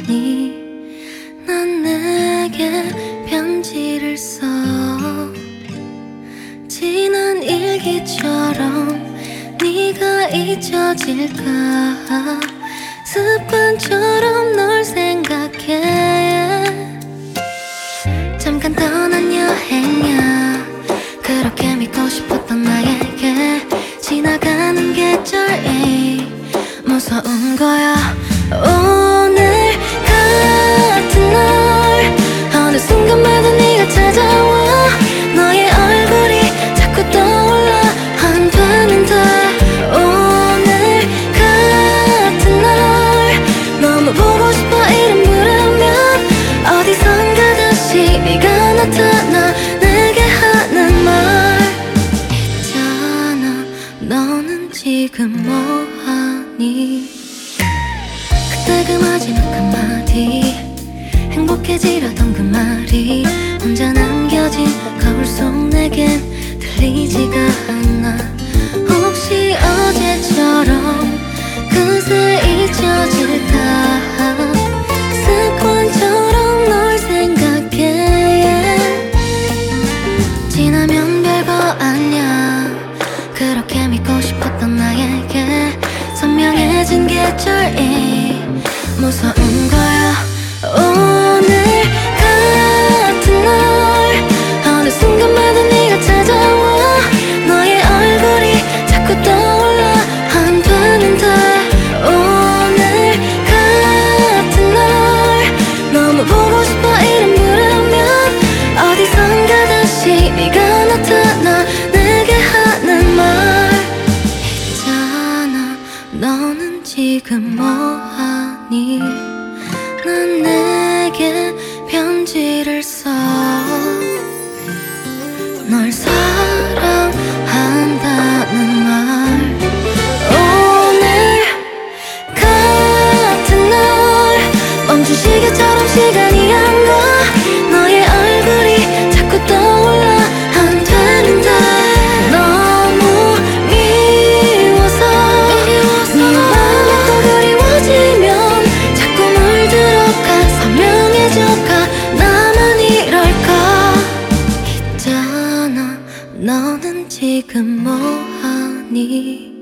뭐하니? 난 내게 편지를 써. 지난 일기처럼 네가 잊혀질까 습관처럼 널 생각해. 잠깐 떠난 여행이야. 그렇게 믿고 싶었던 나에게 지나가는 계절이 무서운 거야. 오늘 같은 날 어느 순간마다 네가 찾아와. 너의 얼굴이 자꾸 떠올라 안 되는데. 오늘 같은 날 너무 보고 싶어 이름 부르면 어디선가 다시 네가 나타나 내게 하는 말 있잖아. 너는 지금 뭐하니? 그때 그 마지막 한마디 행복해지려던 그 말이 혼자 남겨진 거울 속 내겐 들리지가 않아. 혹시 어제처럼 그새 잊혀질까 습관처럼 널 생각해. 지나면 별거 아냐. 그렇게 믿고 싶었던 나에게 선명해진 계절이 무서운 거야. 오늘 같은 날 어느 순간마다 네가 찾아와. 너의 얼굴이 자꾸 떠올라 안 되는데. 오늘 같은 날 너무 보고 싶어 이름 부르면 어디선가 다시 네가 나타나 내게 하는 말 있잖아. 너는 지금 뭐하니? 난 내게 편지를 써. 널 사랑한다는 말. 오늘 같은 날 멈춘 시계처럼 시간이 안 가. 너의 얼굴이 자꾸 떠올라 안 되는데. 너무 미워서 네 맘이 또 그리워지면 자꾸 물들어가 선명해져가. 나만 이럴까? 있잖아. 너는 지금 뭐하니?